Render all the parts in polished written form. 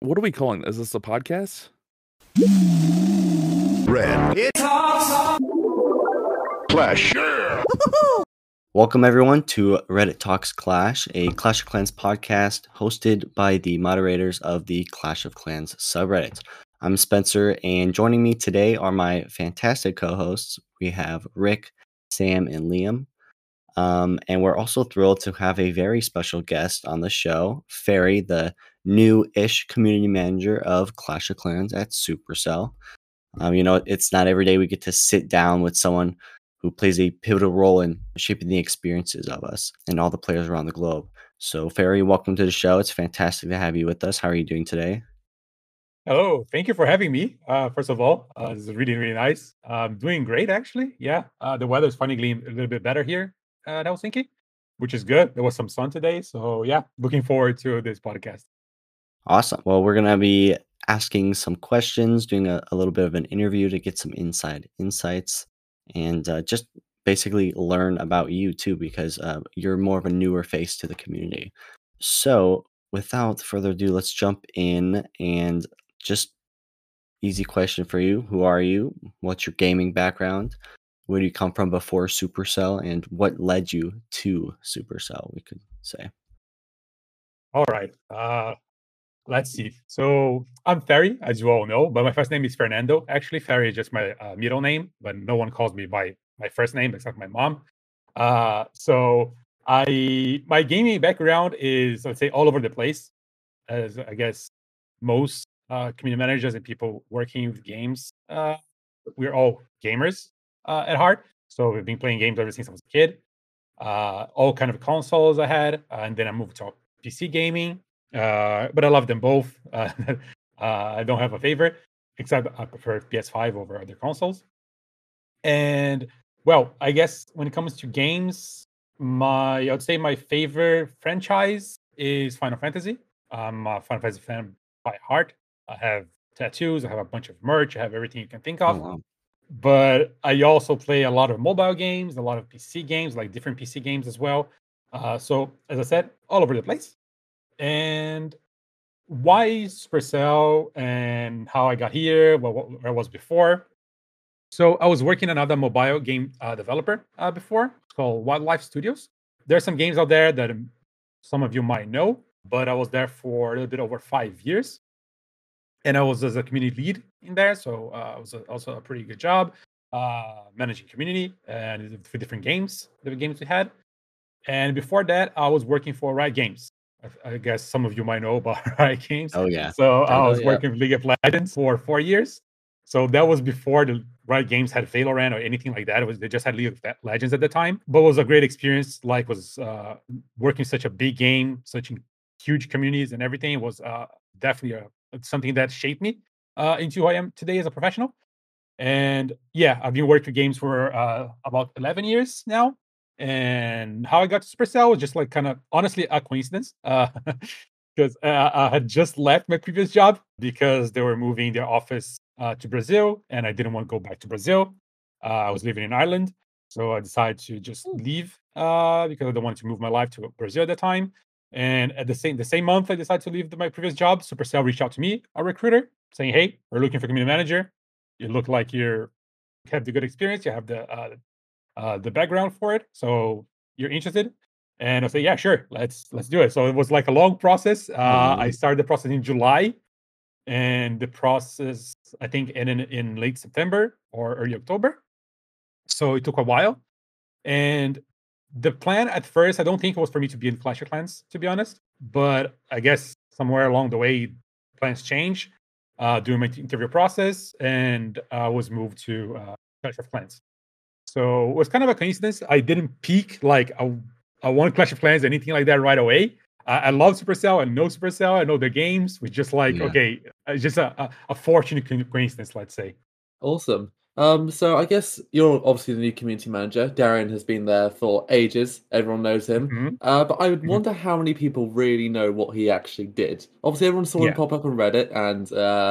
What are we calling this? Is this a podcast? Red. It's Clash. Welcome everyone to Reddit Talks Clash, a Clash of Clans podcast hosted by the moderators of the Clash of Clans subreddit. I'm Spencer, and joining me today are my fantastic co-hosts. We have Rick, Sam, and Liam. And we're also thrilled to have a very special guest on the show, Ferry, the new-ish community manager of Clash of Clans at Supercell. It's not every day we get to sit down with someone who plays a pivotal role in shaping the experiences of us and all the players around the globe. So, Ferry, welcome to the show. It's fantastic to have you with us. How are you doing today? Hello, thank you for having me. First of all, this is really, really nice. I'm doing great, actually. Yeah, the weather is finally a little bit better here at Helsinki, which is good. There was some sun today. So, yeah, looking forward to this podcast. Awesome. Well, we're going to be asking some questions, doing a little bit of an interview to get some inside insights and just basically learn about you too, because you're more of a newer face to the community. So, without further ado, let's jump in and just easy question for you. Who are you? What's your gaming background? Where do you come from before Supercell? And what led you to Supercell, we could say? All right. Let's see. So I'm Ferry, as you all know, but my first name is Fernando. Actually, Ferry is just my middle name, but no one calls me by my first name except my mom. So my gaming background is, let's say, all over the place, as I guess most community managers and people working with games. We're all gamers at heart, so we've been playing games ever since I was a kid. All kind of consoles I had, and then I moved to PC gaming. But I love them both. I don't have a favorite, except I prefer PS5 over other consoles. And well, I guess when it comes to games, I would say my favorite franchise is Final Fantasy. I'm a Final Fantasy fan by heart. I have tattoos. I have a bunch of merch. I have everything you can think Oh, of. wow. But I also play a lot of mobile games, a lot of PC games, like different PC games as well. So as I said, all over the place. And why Supercell and how I got here, where I was before. So I was working another mobile game developer before. It's called Wildlife Studios. There are some games out there that some of you might know, but I was there for a little bit over 5 years. And I was as a community lead in there. So it was also a pretty good job managing community and for different games, the games we had. And before that, I was working for Riot Games. I guess some of you might know about Riot Games. Oh, yeah. So I was yeah. working with League of Legends for 4 years. So that was before the Riot Games had Valorant or anything like that. They just had League of Legends at the time. But it was a great experience. Was working such a big game, such huge communities and everything. It was definitely something that shaped me into who I am today as a professional. And yeah, I've been working with games for about 11 years now. And how I got to Supercell was just like kind of honestly a coincidence. Because I had just left my previous job because they were moving their office to Brazil, and I didn't want to go back to Brazil. I was living in Ireland, so I decided to just leave because I don't want to move my life to Brazil at the time. And at the same month, I decided to leave my previous job. Supercell reached out to me, a recruiter, saying, "Hey, we're looking for a community manager. You look like you have the good experience. You have the background for it, so you're interested." And I say, yeah, sure, let's do it. So it was like a long process. I started the process in July, and the process I think ended in late September or early October. So it took a while. And the plan at first, I don't think it was for me to be in Clash of Clans, to be honest. But I guess somewhere along the way, plans change during my interview process, and I was moved to Clash of Clans. So it was kind of a coincidence. I didn't peak like I want Clash of Clans, anything like that right away. I love Supercell. I know Supercell. I know their games. Which just like, Yeah. okay, it's just a fortunate coincidence, let's say. Awesome. So I guess you're obviously the new community manager. Darian has been there for ages. Everyone knows him. Mhm. But I would wonder how many people really know what he actually did. Obviously, everyone saw him Yeah. pop up on Reddit and,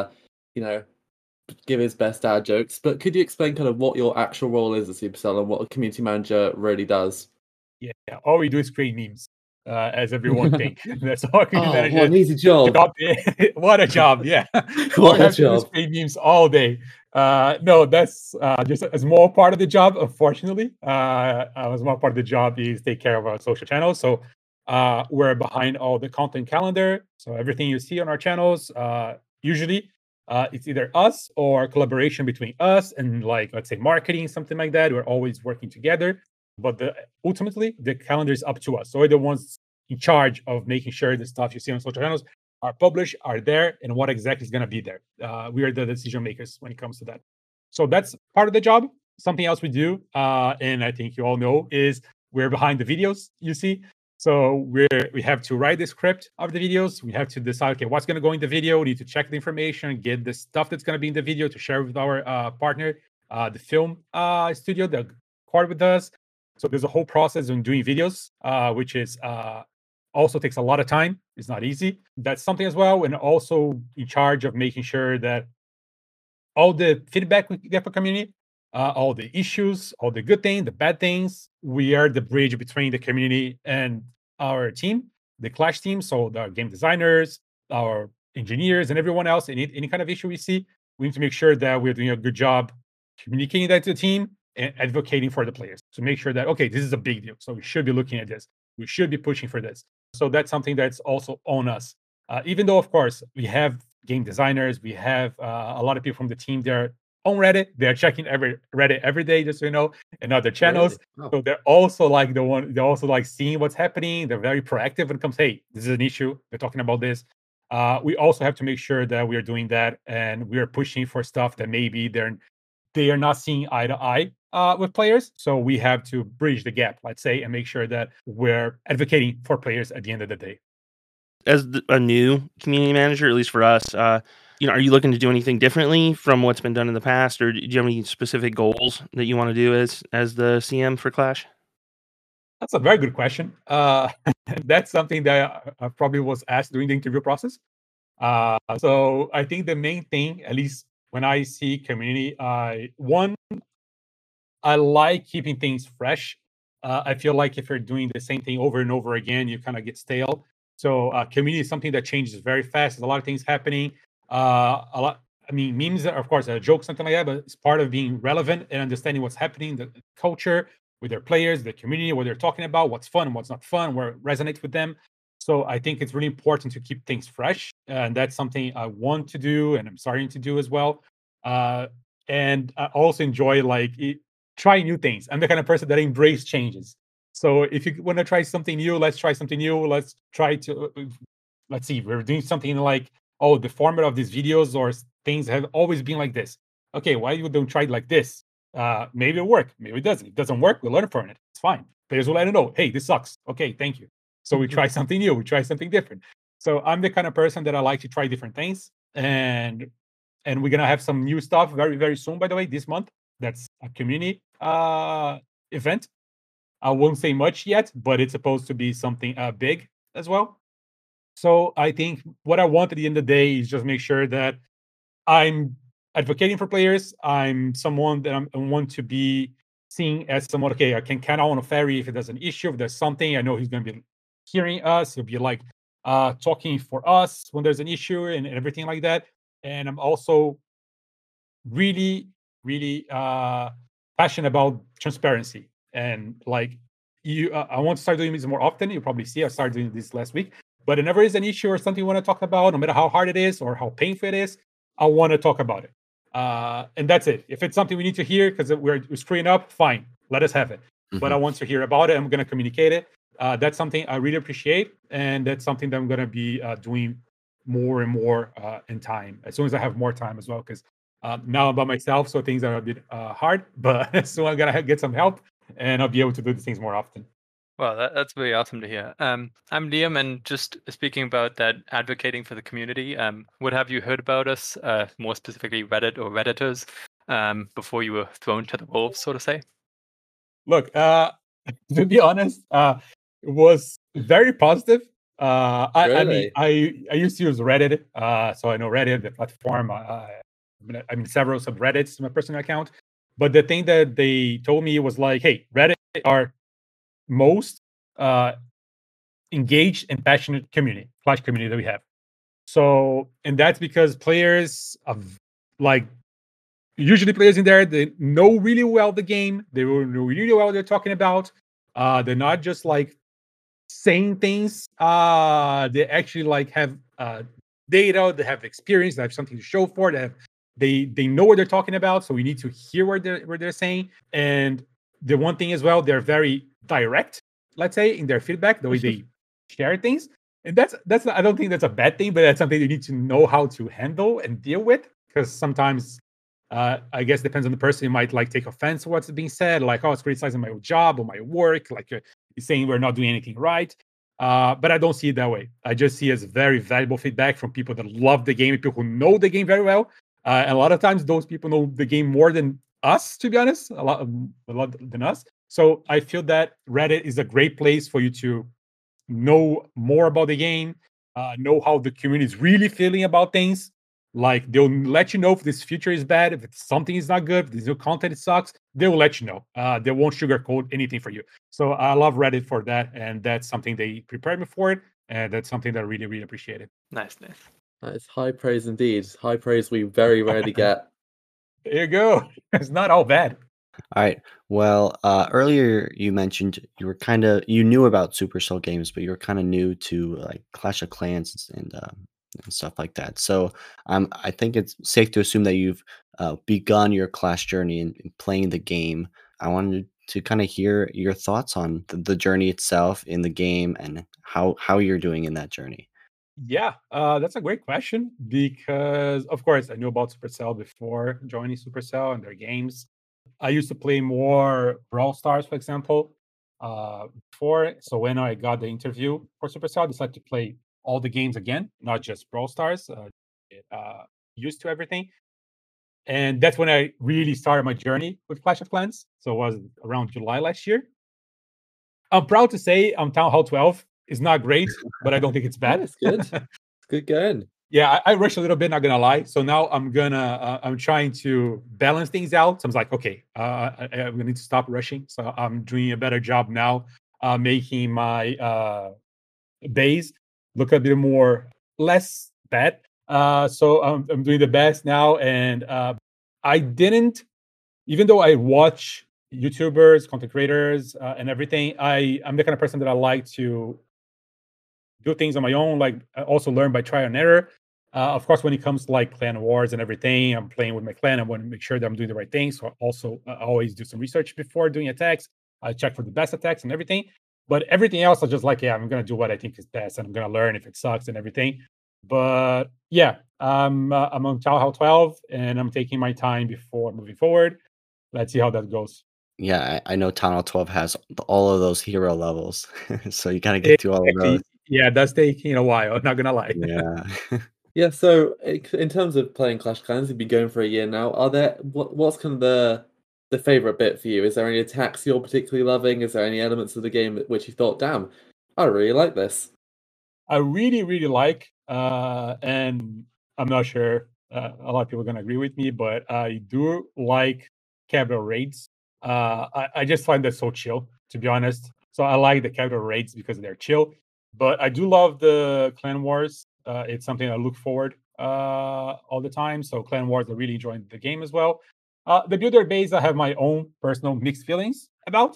give his best dad jokes. But could you explain kind of what your actual role is at Supercell and what a community manager really does? Yeah. All we do is create memes. as everyone thinks. That's how community Oh, what an managers easy job. what a job, yeah. What a have to do is job. create memes all day. No, that's just a small part of the job, unfortunately. A small part of the job is take care of our social channels. So we're behind all the content calendar. So everything you see on our channels, usually it's either us or collaboration between us and like, let's say marketing, something like that. We're always working together. But ultimately, the calendar is up to us. So we're the ones in charge of making sure the stuff you see on social channels are published, are there, and what exactly is going to be there. We are the decision makers when it comes to that. So that's part of the job. Something else we do, and I think you all know, is we're behind the videos you see. So we have to write the script of the videos. We have to decide, okay, what's going to go in the video. We need to check the information, get the stuff that's going to be in the video to share with our partner, the film studio that record with us. So there's a whole process in doing videos, which is also takes a lot of time. It's not easy. That's something as well. And also in charge of making sure that all the feedback we get from community, all the issues, all the good things, the bad things, we are the bridge between the community and our team, the Clash team. So the game designers, our engineers, and everyone else. Any kind of issue we see, we need to make sure that we're doing a good job communicating that to the team and advocating for the players to make sure that, okay, this is a big deal. So we should be looking at this. We should be pushing for this. So that's something that's also on us. Even though, of course, we have game designers, we have a lot of people from the team there on Reddit. They're checking Reddit every day, just so you know, and other channels. Really? Oh. So they're also like they're also like seeing what's happening. They're very proactive when it comes, hey, this is an issue. They're talking about this. We also have to make sure that we are doing that and we are pushing for stuff that maybe they are not seeing eye to eye with players. So we have to bridge the gap, let's say, and make sure that we're advocating for players at the end of the day. As a new community manager, at least for us, are you looking to do anything differently from what's been done in the past, or do you have any specific goals that you want to do as the CM for Clash? That's a very good question. That's something that I probably was asked during the interview process. So I think the main thing, at least when I see community, I like keeping things fresh. I feel like if you're doing the same thing over and over again, you kind of get stale. So community is something that changes very fast. There's a lot of things happening. Memes are, of course, a joke, something like that, but it's part of being relevant and understanding what's happening, the culture with their players, the community, what they're talking about, what's fun and what's not fun, what resonates with them. So I think it's really important to keep things fresh, and that's something I want to do, and I'm starting to do as well. And I also enjoy try new things. I'm the kind of person that embrace changes. So if you want to try something new, let's try something new. Let's see. We're doing something like, oh, the format of these videos or things have always been like this. Okay, why you don't try it like this? Maybe it'll work. Maybe it doesn't. If it doesn't work, we'll learn from it. It's fine. Players will let it know. Hey, this sucks. Okay, thank you. So we try something new. We try something different. So I'm the kind of person that I like to try different things, and we're gonna have some new stuff very, very soon. By the way, this month. That's a community event. I won't say much yet, but it's supposed to be something big as well. So I think what I want at the end of the day is just make sure that I'm advocating for players. I'm someone that I want to be seen as someone, okay, I can count on a ferry if there's an issue, if there's something, I know he's going to be hearing us. He'll be like talking for us when there's an issue and everything like that. And I'm also really, really passionate about transparency. And like I want to start doing this more often. You probably see I started doing this last week. But whenever there's an issue or something you want to talk about, no matter how hard it is or how painful it is, I want to talk about it. And that's it. If it's something we need to hear because we're screwing up, fine, let us have it. But I want to hear about it. I'm going to communicate it. That's something I really appreciate. And that's something that I'm going to be doing more and more in time, as soon as I have more time as well. Because now I'm by myself, so things are a bit hard. But so I'm going to get some help and I'll be able to do these things more often. Well, that's very awesome to hear. I'm Liam, and just speaking about that, advocating for the community, what have you heard about us, more specifically Reddit or Redditors, before you were thrown to the wolves, so to say? Look, to be honest, it was very positive. Really? I used to use Reddit, so I know Reddit, the platform. Several subreddits to my personal account. But the thing that they told me was like, hey, Reddit are most engaged and passionate Clash community that we have. So, and that's because players of like usually players in there, they know really well the game. They know really well what they're talking about. They're not just like saying things. They actually like have data. They have experience. They have something to show for. They know what they're talking about. So we need to hear what they're saying. And the one thing as well, they're very direct. Let's say in their feedback, the way they share things. And that's I don't think that's a bad thing, but that's something you need to know how to handle and deal with, because sometimes I guess depends on the person. You might like take offense to what's being said, like, oh, it's criticizing my job or my work, like you're saying we're not doing anything right. But I don't see it that way. I just see it as very valuable feedback from people that love the game, people who know the game very well. And a lot of times those people know the game more than us, to be honest, a lot than us. So I feel that Reddit is a great place for you to know more about the game, know how the community is really feeling about things. Like they'll let you know if this feature is bad, if something is not good, if this new content sucks, they will let you know. They won't sugarcoat anything for you. So I love Reddit for that, and that's something they prepared me for it, and that's something that I really, really appreciated. Nice. That is high praise indeed. High praise we very rarely get. There you go. It's not all bad. All right. Well, earlier you mentioned you knew about Supercell games, but you were kind of new to like Clash of Clans and stuff like that. So I think it's safe to assume that you've begun your Clash journey in playing the game. I wanted to kind of hear your thoughts on the journey itself in the game and how you're doing in that journey. Yeah, that's a great question, because of course I knew about Supercell before joining Supercell and their games. I used to play more Brawl Stars, for example, before. So when I got the interview for Supercell, I decided to play all the games again, not just Brawl Stars. Used to everything, and that's when I really started my journey with Clash of Clans. So it was around July last year. I'm proud to say Town Hall 12 is not great, but I don't think it's bad. That's good. It's good going. Yeah, I rushed a little bit, not gonna lie. So now I'm trying to balance things out. So I was like, okay, I'm gonna need to stop rushing. So I'm doing a better job now, making my base look a bit less bad. So I'm doing the best now, and I didn't, even though I watch YouTubers, content creators, and everything, I'm the kind of person that I like to do things on my own, like I also learn by trial and error. Of course, when it comes to like clan wars and everything, I'm playing with my clan. I want to make sure that I'm doing the right thing. So I always do some research before doing attacks. I check for the best attacks and everything. But everything else, I just like, yeah, I'm gonna do what I think is best, and I'm gonna learn if it sucks and everything. But yeah, I'm on Town Hall 12, and I'm taking my time before moving forward. Let's see how that goes. Yeah, I know Town Hall 12 has all of those hero levels, so you gotta get through all of those. Yeah, it does take a while. I'm not gonna lie. Yeah. Yeah, so in terms of playing Clash of Clans, you've been going for a year now. Are there what's kind of the favorite bit for you? Is there any attacks you're particularly loving? Is there any elements of the game which you thought, damn, I really like this? I really, really like, and I'm not sure a lot of people are gonna agree with me, but I do like capital raids. I just find that so chill, to be honest. So I like the capital raids because they're chill. But I do love the clan wars. It's something I look forward all the time. So clan wars, I really enjoy the game as well. The builder base, I have my own personal mixed feelings about,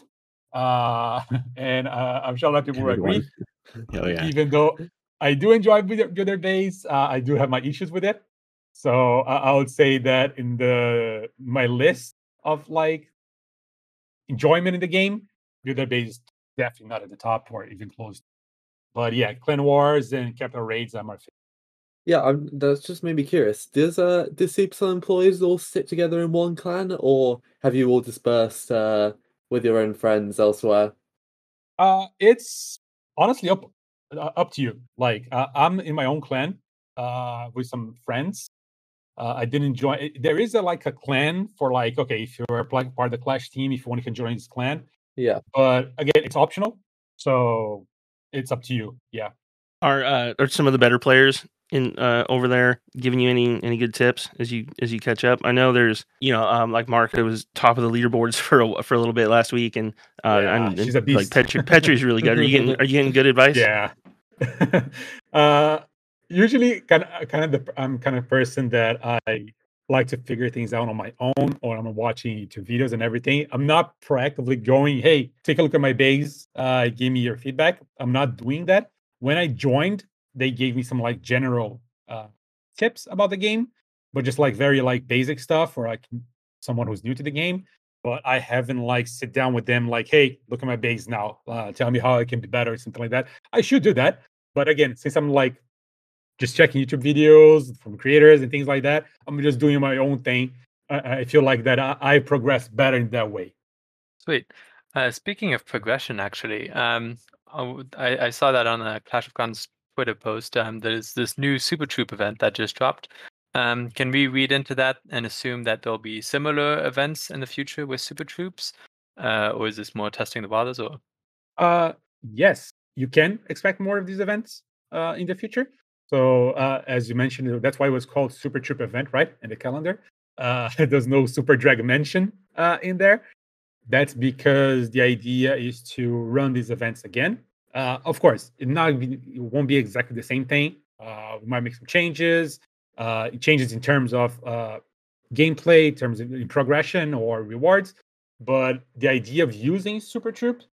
and I'm sure a lot of people will agree. Oh yeah. Even though I do enjoy builder base, I do have my issues with it. So I would say that in my list of like enjoyment in the game, builder base is definitely not at the top or even close. But yeah, clan wars and capital raids are my favorite. Yeah, that's just made me curious. Do Supercell employees all sit together in one clan, or have you all dispersed with your own friends elsewhere? It's honestly up to you. Like I'm in my own clan with some friends. I didn't join. There is like a clan for like, okay, if you're part of the Clash team, if you want, you can join this clan. Yeah. But again, it's optional, so it's up to you. Yeah. Are some of the better players in over there, giving you any good tips as you catch up? I know there's like Mark was top of the leaderboards for a little bit last week, and she's a like beast. Petri's really good. Are you getting good advice? Yeah. Usually, I'm kind of person that I like to figure things out on my own, or I'm watching YouTube videos and everything. I'm not proactively going, "Hey, take a look at my base. Give me your feedback." I'm not doing that. When I joined, they gave me some like general tips about the game, but just like very like basic stuff for like someone who's new to the game. But I haven't like sit down with them like, "Hey, look at my base now. Tell me how I can be better," or something like that. I should do that, but again, since I'm like just checking YouTube videos from creators and things like that, I'm just doing my own thing. I feel like that I progress better in that way. Sweet. Speaking of progression, actually, I saw that on a Clash of Clans Twitter post. There's this new Super Troop event that just dropped. Can we read into that and assume that there'll be similar events in the future with Super Troops, or is this more testing the waters? Or Yes, you can expect more of these events in the future. So as you mentioned, that's why it was called Super Troop event, right? In the calendar. There's no Super Drag mention in there. That's because the idea is to run these events again. Of course, it won't be exactly the same thing. We might make some changes, changes in terms of gameplay, in terms of in progression or rewards. But the idea of using Super Troops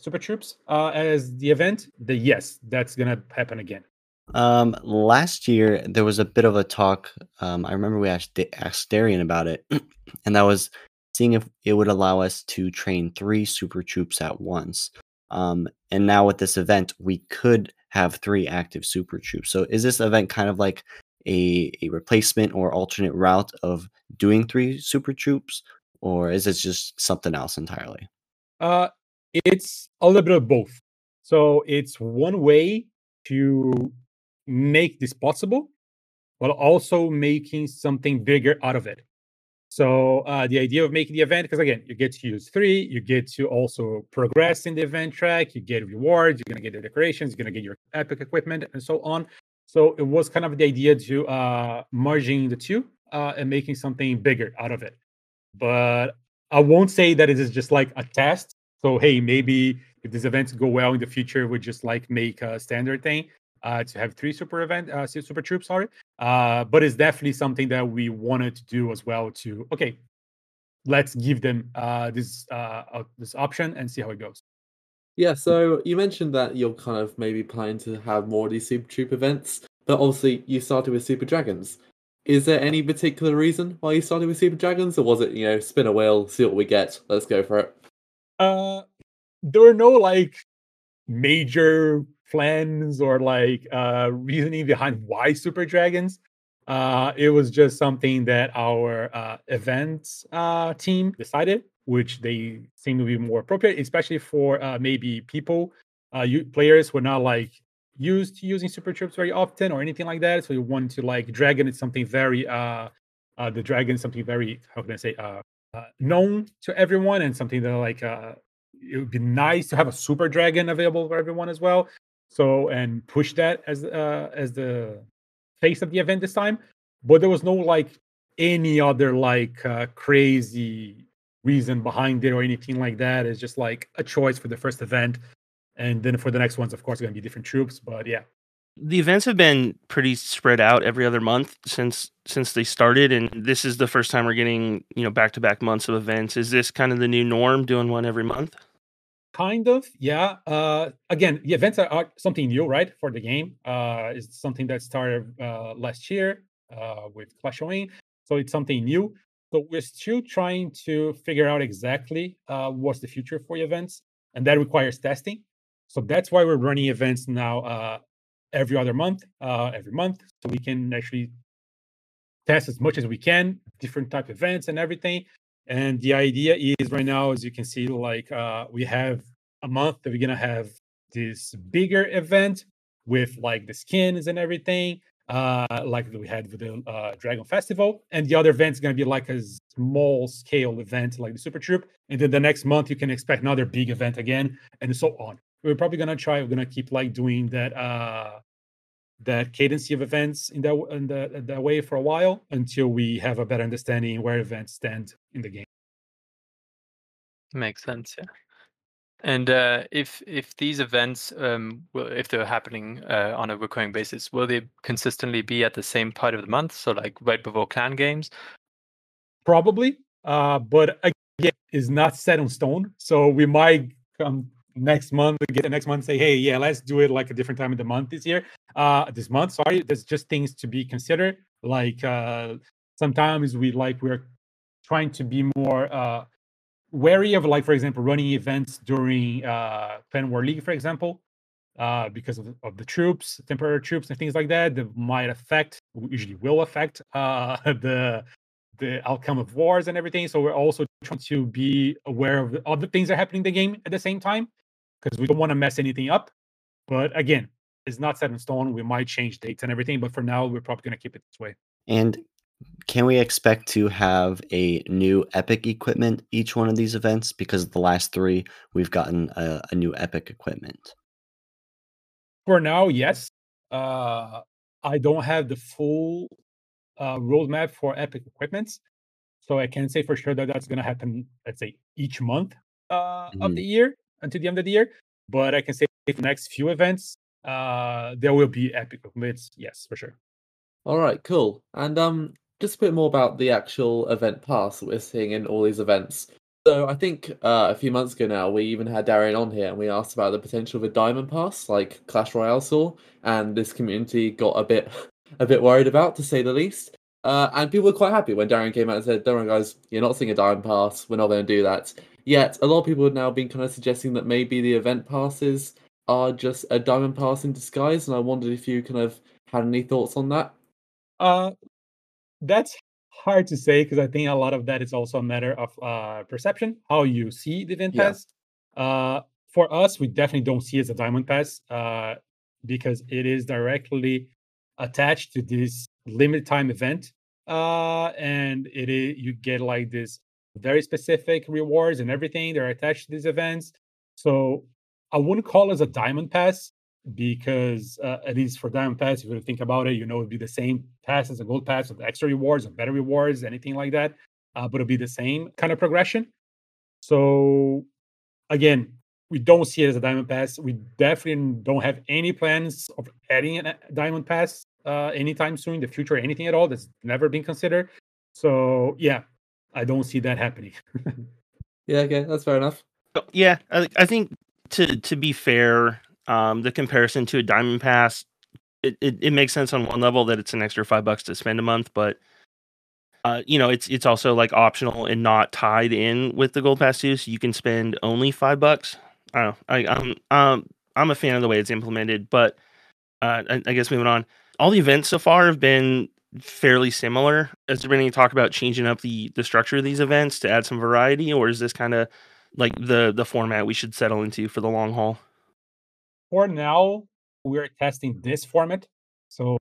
as the event, yes, that's gonna happen again. Last year there was a bit of a talk. I remember we asked Darian about it, and that was seeing if it would allow us to train 3 super troops at once. And now with this event, we could have 3 active super troops. So is this event kind of like a replacement or alternate route of doing 3 super troops, or is it just something else entirely? Uh, it's a little bit of both. So it's one way to make this possible, while also making something bigger out of it. So the idea of making the event, because again, you get to use 3, you get to also progress in the event track, you get rewards, you're gonna get the decorations, you're gonna get your epic equipment, and so on. So it was kind of the idea to merging the two and making something bigger out of it. But I won't say that it is just like a test. So hey, maybe if these events go well in the future, we just like make a standard thing to have 3 super troops. Sorry, but it's definitely something that we wanted to do as well. To okay, let's give them this option and see how it goes. Yeah, so you mentioned that you're kind of maybe planning to have more of these Super Troop events, but obviously you started with Super Dragons. Is there any particular reason why you started with Super Dragons, or was it, spin a wheel, see what we get, let's go for it? There were no like major plans or like reasoning behind why Super Dragons. It was just something that our events team decided, which they seem to be more appropriate, especially for maybe people, players who are not like used to using super troops very often or anything like that. So you want to like dragon is something very the dragon is something very, how can I say, known to everyone, and something that like it would be nice to have a super dragon available for everyone as well. So and push that as the face of the event this time. But there was no like any other like crazy reason behind it or anything like that. It's just like a choice for the first event, and then for the next ones, of course, going to be different troops. But yeah. The events have been pretty spread out every other month since they started, and this is the first time we're getting back-to-back months of events. Is this kind of the new norm, doing one every month? Kind of, yeah. Again, the events are something new, right, for the game. It's something that started last year with Clash Royale, so it's something new. So we're still trying to figure out exactly what's the future for events, and that requires testing. So that's why we're running events now every other month, every month, so we can actually test as much as we can, different type of events and everything. And the idea is right now, as you can see, like we have a month that we're gonna have this bigger event with like the skins and everything, like we had with the Dragon Festival, and the other event's gonna be like a small scale event like the Super Troop, and then the next month you can expect another big event again, and so on. We're probably gonna keep like doing that that cadency of events in that way for a while until we have a better understanding where events stand in the game. Makes sense, yeah. And if these events, if they're happening on a recurring basis, will they consistently be at the same part of the month? So like right before clan games? Probably, but again, is not set in stone. So we might come next month, get the next month, say, hey, yeah, let's do it like a different time of the month this month. Sorry, there's just things to be considered. Like sometimes we're trying to be more wary of, like, for example, running events during Clan War League, for example, because of the troops, temporary troops, and things like that might affect, usually will affect the outcome of wars and everything. So we're also trying to be aware of the other things that are happening in the game at the same time, because we don't want to mess anything up. But again, it's not set in stone. We might change dates and everything, but for now, we're probably going to keep it this way. And can we expect to have a new epic equipment each one of these events? Because the last 3, we've gotten a new epic equipment. For now, yes. I don't have the full roadmap for epic equipments, so I can't say for sure that that's going to happen, let's say, each month of the year until the end of the year. But I can say for the next few events, there will be epic equipments. Yes, for sure. All right, cool. And just a bit more about the actual event pass that we're seeing in all these events. So I think a few months ago now, we even had Darian on here and we asked about the potential of a diamond pass like Clash Royale saw, and this community got a bit worried about, to say the least. And people were quite happy when Darian came out and said, "Don't worry, guys, you're not seeing a diamond pass. We're not going to do that." Yet a lot of people have now been kind of suggesting that maybe the event passes are just a diamond pass in disguise, and I wondered if you kind of had any thoughts on that. That's hard to say, because I think a lot of that is also a matter of perception, how you see the event Yeah. pass. For us, we definitely don't see it as a diamond pass because it is directly attached to this limited time event, and you get like this very specific rewards and everything that are attached to these events. So I wouldn't call it a diamond pass, because at least for diamond pass, if you think about it, it'd be the same pass as a gold pass with extra rewards or better rewards, anything like that, but it'll be the same kind of progression. So again, we don't see it as a diamond pass. We definitely don't have any plans of adding a diamond pass anytime soon in the future, or anything at all. That's never been considered. So yeah, I don't see that happening. Yeah, okay, that's fair enough. Yeah, I think to be fair, the comparison to a diamond pass, it makes sense on one level that it's an extra $5 to spend a month, but it's also like optional and not tied in with the gold pass too, so you can spend only $5. I don't know. I'm a fan of the way it's implemented, but I guess moving on, all the events so far have been fairly similar. Has there been any talk about changing up the structure of these events to add some variety, or is this kind of like the format we should settle into for the long haul? For now, we're testing this format, so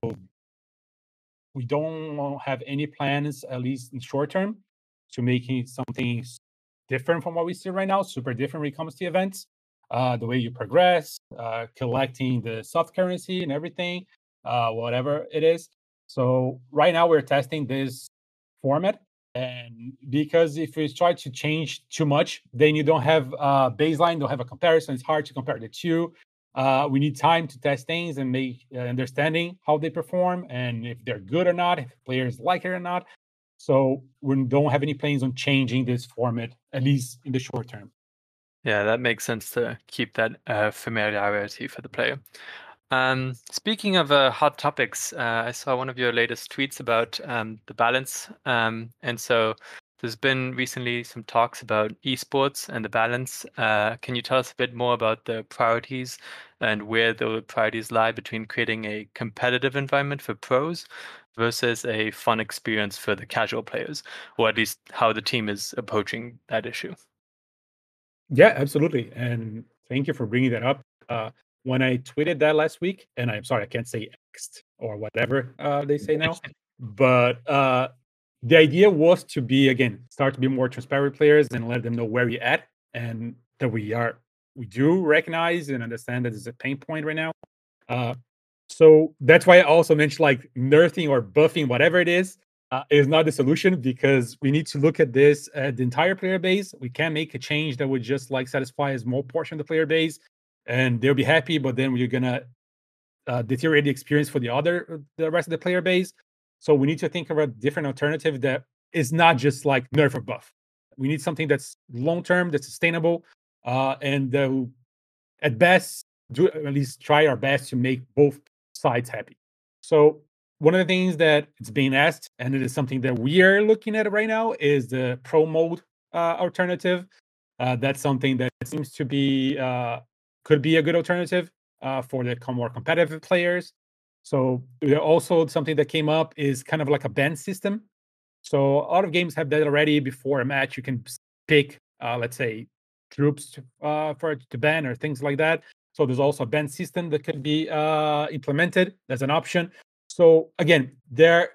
we don't have any plans, at least in short term, to making something different from what we see right now. Super different when it comes to events, the way you progress, collecting the soft currency and everything, whatever it is. So right now we're testing this format, and because if you try to change too much, then you don't have a baseline, don't have a comparison. It's hard to compare the two. We need time to test things and make understanding how they perform and if they're good or not, if players like it or not. So we don't have any plans on changing this format, at least in the short term. Yeah, that makes sense to keep that familiarity for the player. Speaking of hot topics, I saw one of your latest tweets about the balance. And so there's been recently some talks about esports and the balance. Can you tell us a bit more about the priorities and where the priorities lie between creating a competitive environment for pros versus a fun experience for the casual players, or at least how the team is approaching that issue? Yeah, absolutely. And thank you for bringing that up. When I tweeted that last week, and I'm sorry, I can't say X or whatever they say now, but the idea was to start to be more transparent with players and let them know where we're at, and that we do recognize and understand that it's a pain point right now. So that's why I also mentioned like nerfing or buffing, whatever it is not the solution, because we need to look at this at the entire player base. We can't make a change that would just like satisfy a small portion of the player base, and they'll be happy. But then we're gonna deteriorate the experience for the rest of the player base. So we need to think of a different alternative that is not just like nerf or buff. We need something that's long term, that's sustainable, and at best do at least try our best to make both sides happy. So one of the things that it's being asked, and it is something that we are looking at right now, is the pro mode alternative. That's something that seems to be could be a good alternative for the more competitive players. So also something that came up is kind of like a ban system. So a lot of games have that already. Before a match, you can pick, let's say, troops to ban or things like that. So there's also a ban system that could be implemented as an option. So again, there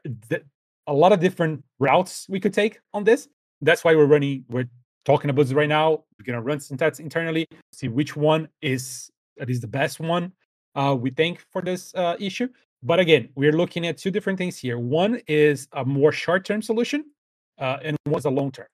a lot of different routes we could take on this. That's why we're talking about this right now. We're gonna run some tests internally, see which one is the best one we think for this issue. But again, we're looking at two different things here. One is a more short-term solution, and one's a long-term,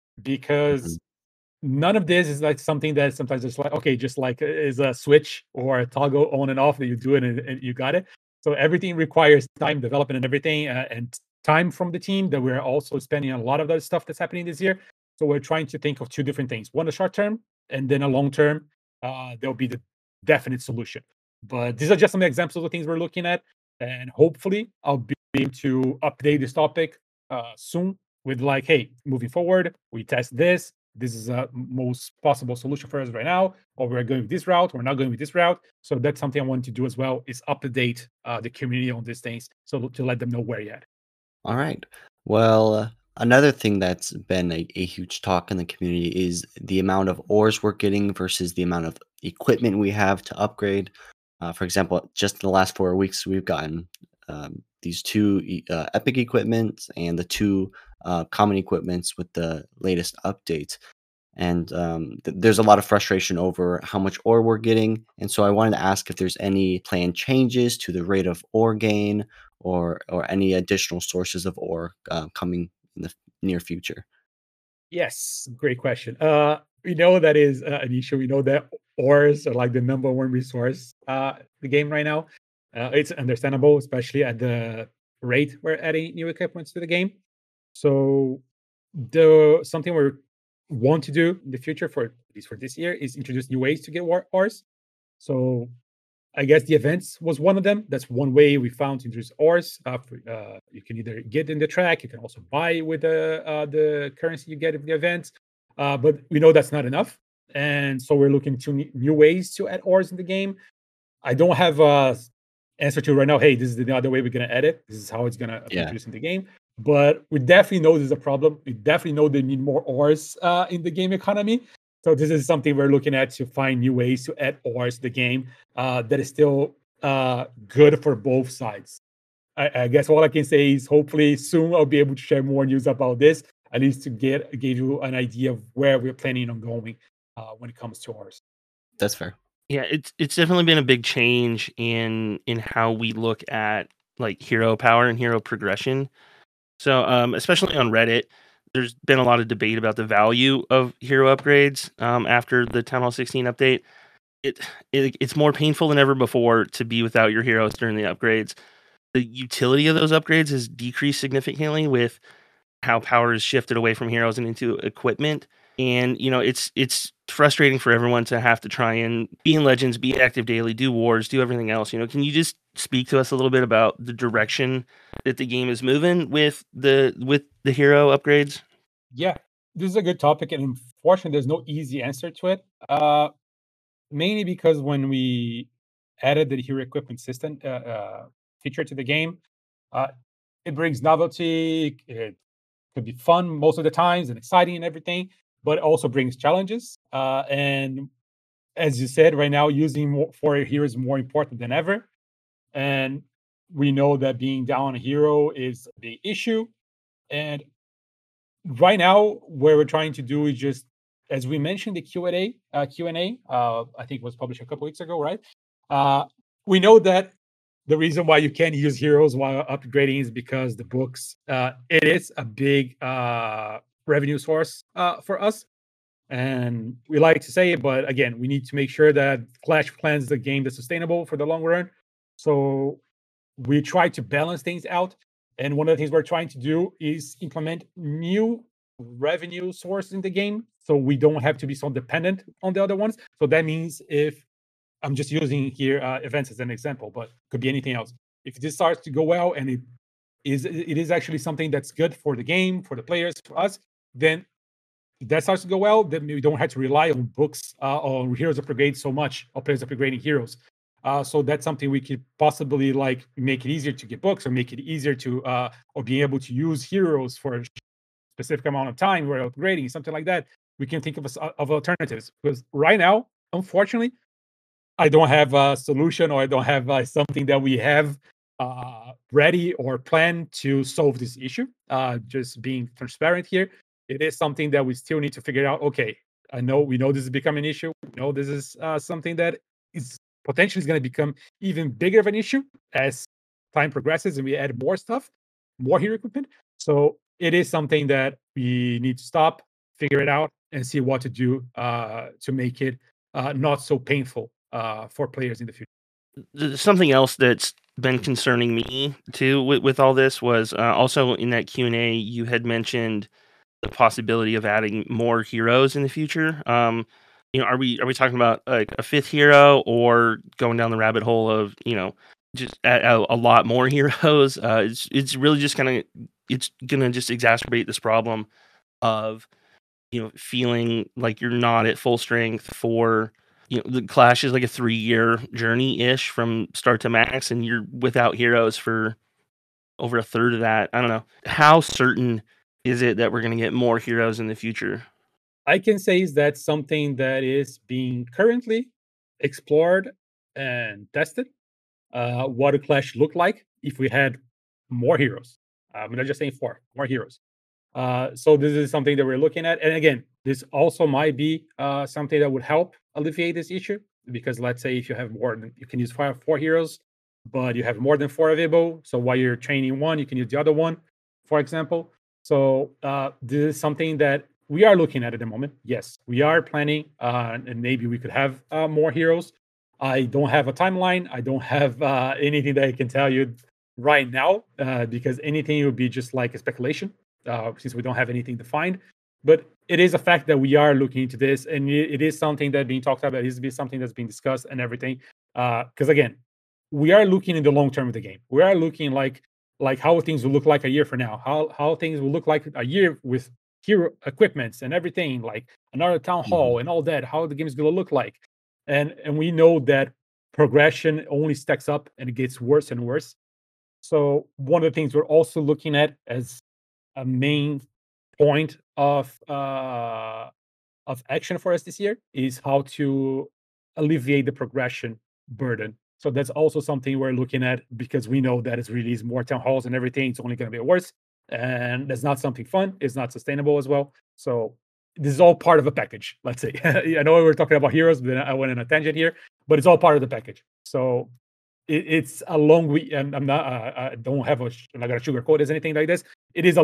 because none of this is like something that sometimes it's like, okay, just like is a switch or a toggle on and off that you do it and you got it. So everything requires time, development, and everything, and time from the team that we're also spending on a lot of that stuff that's happening this year. So we're trying to think of two different things: one a short term, and then a long term. There'll be the definite solution. But these are just some examples of the things we're looking at, and hopefully I'll be able to update this topic soon with like, hey, moving forward, we test this. This is a most possible solution for us right now, or we're going with this route, we're not going with this route. So that's something I want to do as well, is update the community on these things, so to let them know where you're at. All right. Well, another thing that's been a huge talk in the community is the amount of ores we're getting versus the amount of equipment we have to upgrade. For example, just in the last 4 weeks, we've gotten these two epic equipments and the two common equipments with the latest updates. And there's a lot of frustration over how much ore we're getting. And so I wanted to ask if there's any planned changes to the rate of ore gain or any additional sources of ore coming in the near future. Yes, great question. We know that is an issue. We know that ores are like the number one resource the game right now. It's understandable, especially at the rate we're adding new equipments to the game. So something we want to do in the future, for at least for this year, is introduce new ways to get ores. So I guess the events was one of them. That's one way we found to introduce ores. You can either get in the track, you can also buy with the currency you get in the events. But we know that's not enough, and so we're looking to new ways to add ores in the game. I don't have a answer to right now. Hey, this is the other way we're gonna add it. This is how it's gonna be introduced in the game. But we definitely know there's a problem. We definitely know they need more ores in the game economy. So this is something we're looking at, to find new ways to add ores to the game that is still good for both sides. I guess all I can say is hopefully soon I'll be able to share more news about this, at least to give you an idea of where we're planning on going when it comes to ores. That's fair. Yeah, it's definitely been a big change in how we look at like hero power and hero progression. So especially on Reddit, there's been a lot of debate about the value of hero upgrades after the Town Hall 16 update. It's more painful than ever before to be without your heroes during the upgrades. The utility of those upgrades has decreased significantly with how power is shifted away from heroes and into equipment. And it's frustrating for everyone to have to try and be in Legends, be active daily, do wars, do everything else. Can you just speak to us a little bit about the direction that the game is moving with the hero upgrades? Yeah, this is a good topic, and unfortunately, there's no easy answer to it. Mainly because when we added the hero equipment system feature to the game, it brings novelty. It could be fun most of the times and exciting and everything, but it also brings challenges. And as you said, right now, using more for a hero is more important than ever. And we know that being down a hero is a big issue. And right now, what we're trying to do is just, as we mentioned, the Q&A, I think was published a couple weeks ago, right? We know that the reason why you can't use heroes while upgrading is because the books, it is a big revenue source for us. And we like to say it, but again, we need to make sure that Clash of Clans is a game that's sustainable for the long run. So we try to balance things out. And one of the things we're trying to do is implement new revenue sources in the game, so we don't have to be so dependent on the other ones. So that means, if I'm just using here events as an example, but could be anything else. If this starts to go well and it is actually something that's good for the game, for the players, for us, then if that starts to go well, then we don't have to rely on books or heroes upgrade so much, or players upgrading heroes. So that's something we could possibly like make it easier to get books, or make it easier to or be able to use heroes for a specific amount of time where upgrading, something like that. We can think of alternatives, because right now, unfortunately, I don't have a solution, or I don't have something that we have ready or planned to solve this issue. Just being transparent here, it is something that we still need to figure out. Okay, we know this is becoming an issue. We know this is something that is potentially going to become even bigger of an issue as time progresses and we add more stuff, more hero equipment. So it is something that we need to stop, figure it out, and see what to do to make it not so painful for players in the future. Something else that's been concerning me too with all this was also in that Q&A you had mentioned the possibility of adding more heroes in the future. Are we talking about like a fifth hero, or going down the rabbit hole of just a lot more heroes? It's really just gonna just exacerbate this problem of feeling like you're not at full strength for the Clash is like a 3-year journey-ish from start to max, and you're without heroes for over a third of that. I don't know. How certain is it that we're going to get more heroes in the future? I can say is that something that is being currently explored and tested. What a Clash look like if we had more heroes. I'm not just saying more heroes. So this is something that we're looking at. And again, this also might be something that would help alleviate this issue, because let's say if you have you can use four heroes, but you have more than 4 available. So while you're training one, you can use the other one, for example. So this is something that we are looking at the moment. Yes, we are planning, and maybe we could have more heroes. I don't have a timeline. I don't have anything that I can tell you right now, because anything would be just like a speculation, since we don't have anything defined. But it is a fact that we are looking into this, and it is something that's being talked about. It is something that's being discussed and everything. Because again, we are looking in the long term of the game. We are looking like how things will look like a year from now, how things will look like a year with hero equipments and everything, like another town hall and all that, how the game is going to look like. And we know that progression only stacks up and it gets worse and worse. So one of the things we're also looking at as a main point of action for us this year is how to alleviate the progression burden. So that's also something we're looking at, because we know that it's released more town halls and everything. It's only going to be worse, and that's not something fun. It's not sustainable as well. So this is all part of a package. Let's say I know we were talking about heroes, but then I went on a tangent here. But it's all part of the package. So it's a long week, and I'm not. I don't have I'm not gonna sugarcoat as anything like this. It is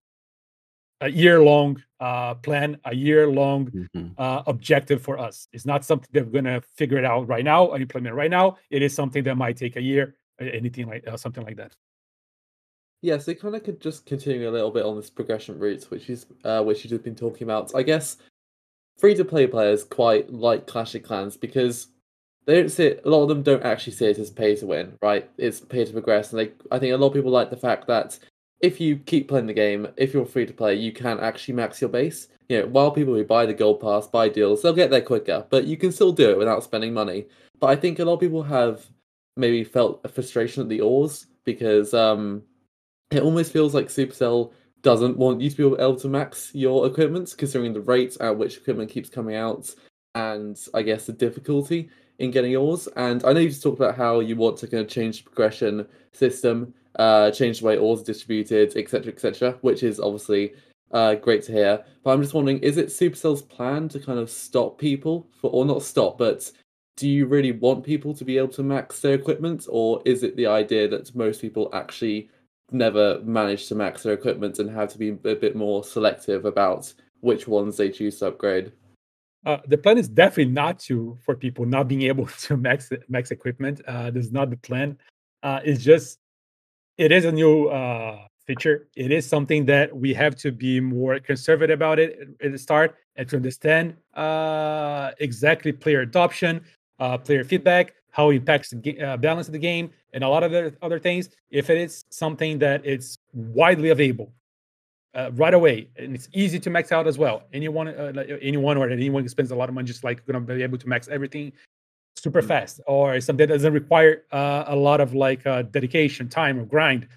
a year-long plan, a year-long objective for us. It's not something that we're gonna figure it out right now and implement right now. It is something that might take a year, anything like something like that. Yeah, so kind of could just continue a little bit on this progression route, which you've just been talking about. I guess free-to-play players quite like Clash of Clans because they don't see it, a lot of them don't actually see it as pay to win, right? It's pay to progress, and I think a lot of people like the fact that if you keep playing the game, if you're free to play, you can actually max your base. While people who buy the gold pass, buy deals, they'll get there quicker, but you can still do it without spending money. But I think a lot of people have maybe felt a frustration at the ores because it almost feels like Supercell doesn't want you to be able to max your equipment, considering the rate at which equipment keeps coming out, and I guess the difficulty in getting yours. And I know you just talked about how you want to kind of change the progression system, change the way ores are distributed, etc., which is obviously great to hear. But I'm just wondering, is it Supercell's plan to kind of stop people or not stop, but do you really want people to be able to max their equipment, or is it the idea that most people actually never manage to max their equipment and have to be a bit more selective about which ones they choose to upgrade? The plan is definitely not for people not being able to max equipment. That's not the plan. It's just it is a new feature. It is something that we have to be more conservative about it at the start and to understand exactly player adoption, player feedback, how it impacts the balance of the game, and a lot of other things. If it is something that it's widely available right away, and it's easy to max out as well. Anyone who spends a lot of money just like going to be able to max everything super fast, or something that doesn't require a lot of like dedication, time, or grind.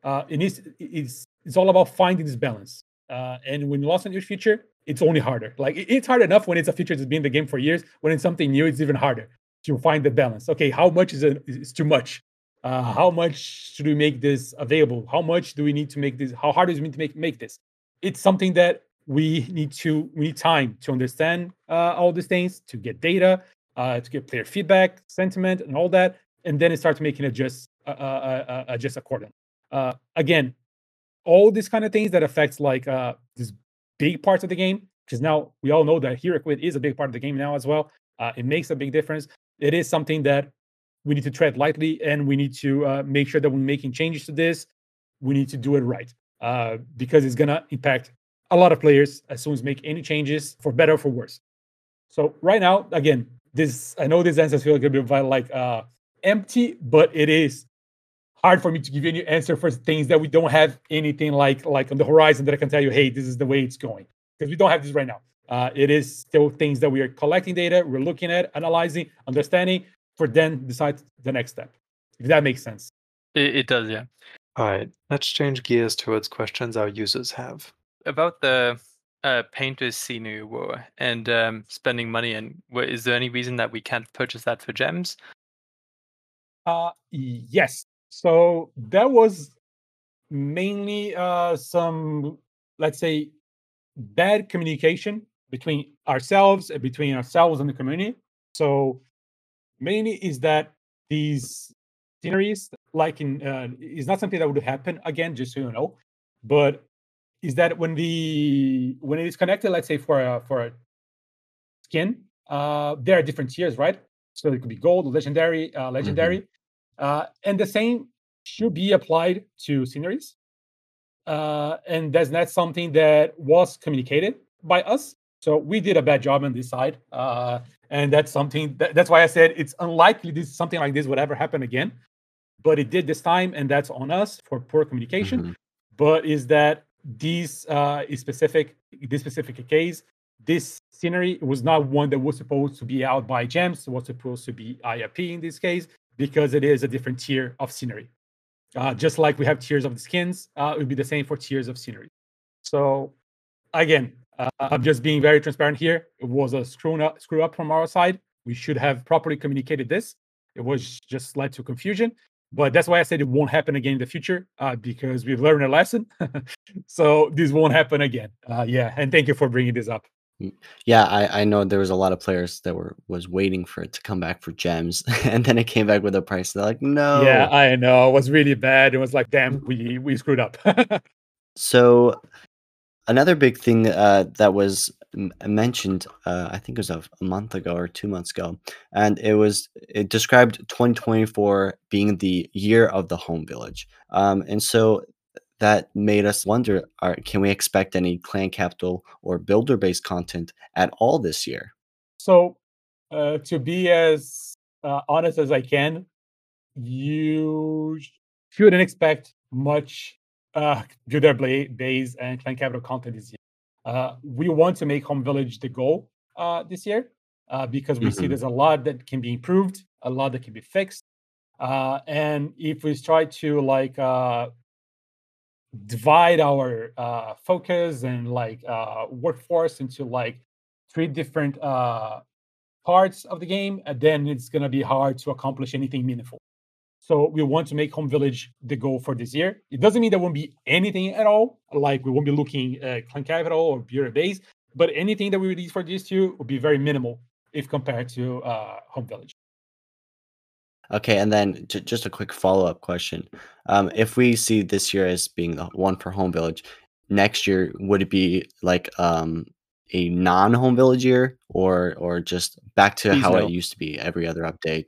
It's all about finding this balance. And when you lost a new feature, it's only harder. Like it's hard enough when it's a feature that's been in the game for years. When it's something new, it's even harder to find the balance. Okay, how much is too much? How much should we make this available? How much do we need to make this? How hard is it to make this? It's something that we need time to understand all these things, to get data, to get player feedback, sentiment, and all that, and then it starts making adjust accordingly. Again, all these kind of things that affects like these big parts of the game, because now we all know that Hero Quit is a big part of the game now as well. It makes a big difference. It is something that we need to tread lightly, and we need to make sure that when making changes to this, we need to do it right, because it's gonna impact a lot of players as soon as make any changes, for better or for worse. So right now, again, I know this answer feels like a bit like empty, but it is hard for me to give you any answer for things that we don't have anything like on the horizon that I can tell you, hey, this is the way it's going, because we don't have this right now. It is still things that we are collecting data, we're looking at, analyzing, understanding, for then decide the next step. If that makes sense. It does, yeah. All right, let's change gears towards questions our users have. About the Painter's Scenery War and spending money, and is there any reason that we can't purchase that for gems? Yes. So that was mainly some, let's say, bad communication between ourselves and the community. So mainly is that these sceneries, like is not something that would happen again, just so you know, but is that when it is connected, let's say for a skin, there are different tiers, right? So it could be gold, legendary, and the same should be applied to sceneries. And that's not something that was communicated by us. So we did a bad job on this side. And that's something that's why I said it's unlikely something like this would ever happen again. But it did this time, and that's on us for poor communication. But is that this specific case, this scenery was not one that was supposed to be out by gems. It was supposed to be IFP in this case, because it is a different tier of scenery. Just like we have tiers of the skins, it would be the same for tiers of scenery. So again, I'm just being very transparent here. It was a screw up from our side. We should have properly communicated this. It was just led to confusion. But that's why I said it won't happen again in the future, because we've learned a lesson. So this won't happen again. And thank you for bringing this up. Yeah, I know there was a lot of players that was waiting for it to come back for gems, and then it came back with a price. They're like, no. Yeah, I know. It was really bad. It was like, damn, we screwed up. So another big thing that was mentioned, I think it was a month ago or 2 months ago, and it described 2024 being the year of the home village. And so that made us wonder, can we expect any clan capital or builder-based content at all this year? So to be as honest as I can, you shouldn't expect much builder-based and clan capital content this year. We want to make home village the goal this year, because we see there's a lot that can be improved, a lot that can be fixed. And if we try to divide our focus and workforce into 3 different parts of the game, and then it's going to be hard to accomplish anything meaningful. So we want to make home village the goal for this year. It doesn't mean there won't be anything at all. Like we won't be looking at clan capital or builder base, but anything that we release for these 2 will be very minimal. if compared to Home Village. Okay, and then just a quick follow-up question. If we see this year as being the one for Home Village, next year would it be like a non-Home Village year, or just back to Please how no. it used to be every other update?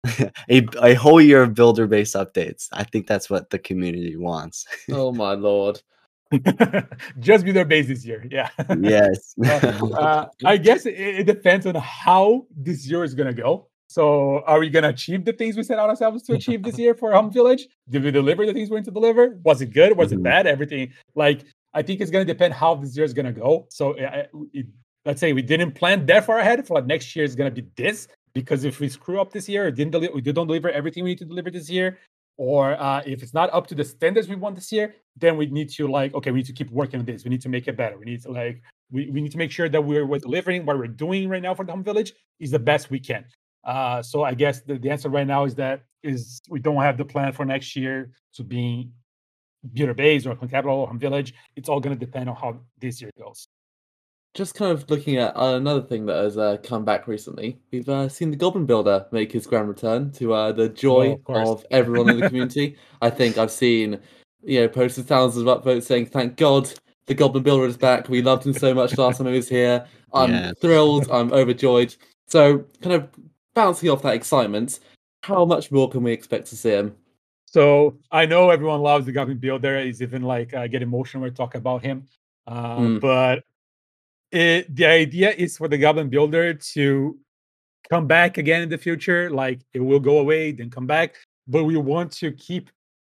A whole year of builder-based updates. I think that's what the community wants. Oh my lord. Just be their base this year. Yeah. Yes. I guess it depends on how this year is going to go. So are we going to achieve the things we set out ourselves to achieve this year for Home Village? Did we deliver the things we're going to deliver? Was it good? Was it Mhm. bad? Everything. Like, I think it's going to depend how this year is going to go. So let's say we didn't plan that far ahead for like next year is going to be this, because if we screw up this year, or we don't deliver everything we need to deliver this year, or if it's not up to the standards we want this year, then we need to we need to keep working on this. We need to make it better. We need to we need to make sure that we're delivering what we're doing right now for the Home Village is the best we can. So I guess the answer right now is we don't have the plan for next year to be builder base or capital or Home Village. It's all going to depend on how this year goes. Just kind of looking at another thing that has come back recently, we've seen the Goblin Builder make his grand return to the joy of course. of everyone in the community. I think I've seen, posted thousands of upvotes saying, "Thank God the Goblin Builder is back. We loved him so much last time he was here. I'm Yeah. thrilled. I'm overjoyed." So, kind of bouncing off that excitement, how much more can we expect to see him? So I know everyone loves the Goblin Builder. He's even get emotional when we talk about him. But the idea is for the Goblin Builder to come back again in the future. Like, it will go away, then come back. But we want to keep